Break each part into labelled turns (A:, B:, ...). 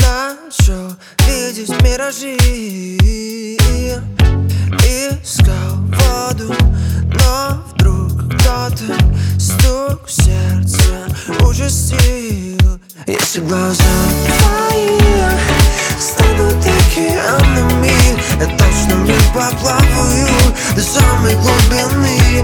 A: начал видеть миражи. Искал воду, но вдруг кто-то стук в сердце участил. Если глаза твои станут океанами, я точно не поплаваю до самой глубины.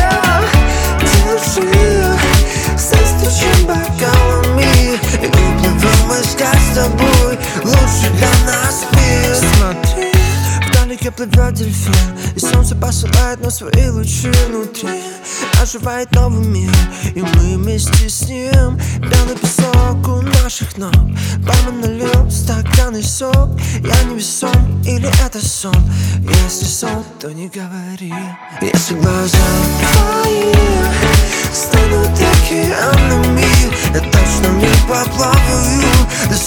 A: Держи, застучим бокалами и уплывем искать с тобой лучший для нас мир. Смотри, вдалеке плывет дельфин, и солнце посылает нам свои лучи внутри. Оживает новый мир, и мы вместе с ним. Пряный песок у наших ног, бармен налил стаканный сок. Я не весом, или это сон? Если сон, то не говори. Если глаза твои станут океанами, я точно не поплаваю до